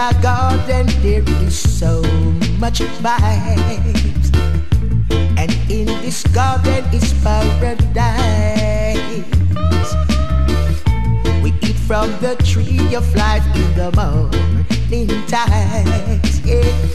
our garden there is so much vibes, and in this garden is paradise. We eat from the tree of life in the morning times, yeah.